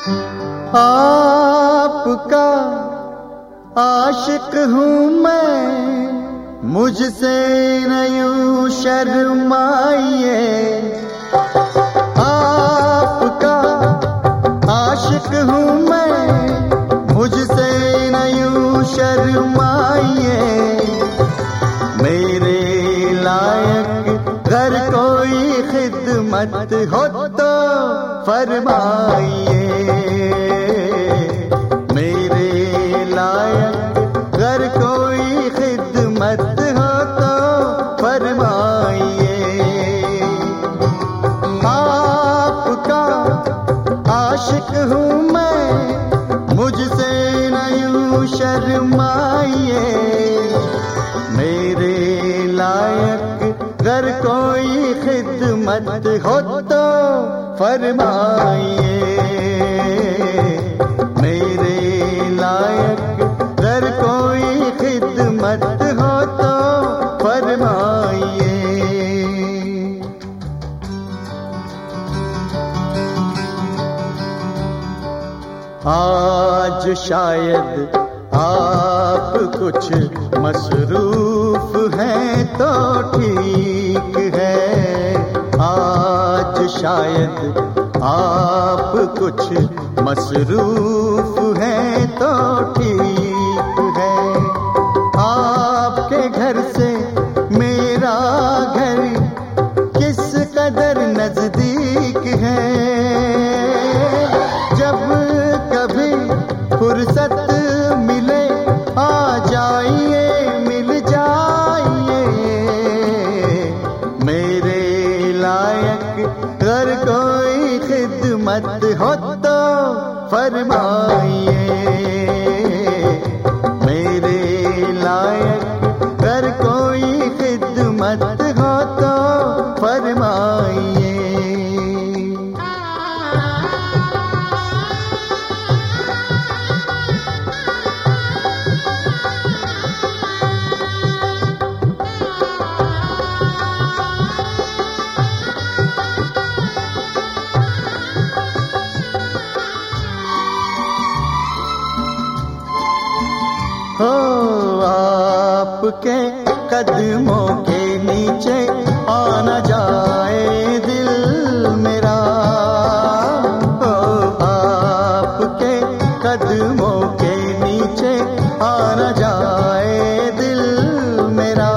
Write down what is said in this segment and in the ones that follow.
आपका आशिक हूँ मैं, मुझसे न यूं शर्माइए। आपका आशिक हूँ मैं, मुझसे न यूं शर्माइए। मेरे लायक घर कोई खिदमत हो तो फरमाइए। मेरे लायक घर कोई खिदमत हो तो फरमाइए। आपका आशिक हूँ मैं, मुझसे न यूं शर्माइए। मेरे लायक घर कोई खिदमत हो तो फरमाइए। मेरे लायक घर कोई खिदमत हो तो फरमाइए। आज शायद आप कुछ मसरूफ हैं तो ठीक है। आज शायद आप कुछ मसरूफ हैं तो ठीक है। आपके घर से मेरा घर किस कदर नजदीक है। जब कभी फुर्सत मिले आ जाइए, मिल जाइए। मेरे लायक घर कोई खिदमत हो तो फरमाइए। मेरे लायक घर कोई खिदमत हो तो फरमाइए। हो आपके कदमों के नीचे आना जाए दिल मेरा। हो आपके कदमों के नीचे आना जाए दिल मेरा।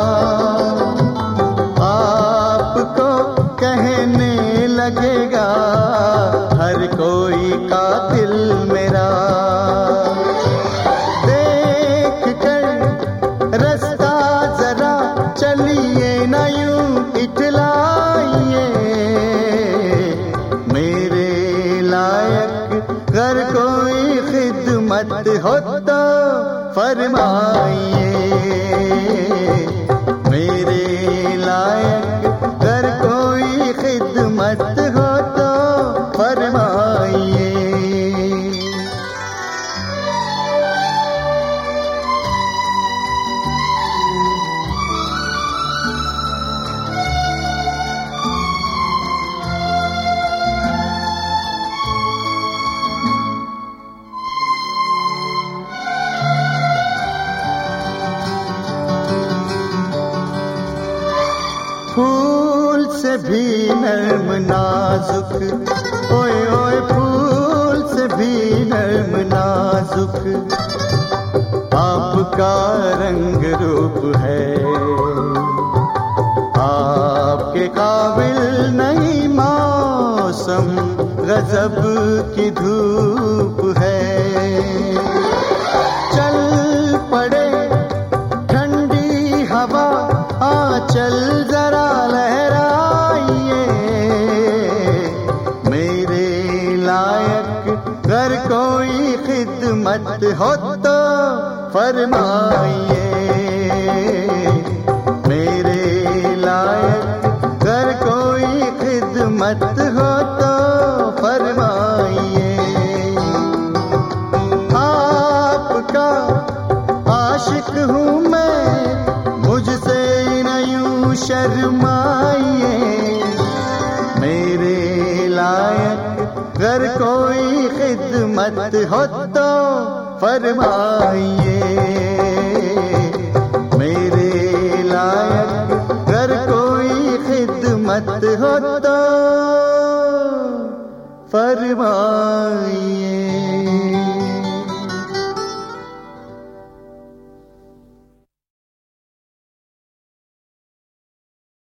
आपको कहने लगेगा हर कोई कातिल मेरा। चलिए न यूं इठलाइए। मेरे लायक घर कोई खिदमत हो तो फरमाइए। मेरे लायक घर कोई खिदमत हो तो फरमाइए। फूल से भी नर्म नाजुक, ओए ओए फूल से भी नर्म नाजुक आपका रंग रूप है। आपके काबिल नहीं मौसम गजब की धूप है। चल पड़े ठंडी हवा आंचल जरा लहराइए। मेरे लायक घर कोई खिदमत हो तो फरमाइए। मेरे लायक घर कोई खिदमत हो तो फरमाइए। आपका आशिक हूँ मैं, मुझसे न यूं शर्माइए। मेरे लायक अगर कोई खिदमत हो तो फरमाइए, मेरे लायक अगर कोई खिदमत हो तो फरमाइए।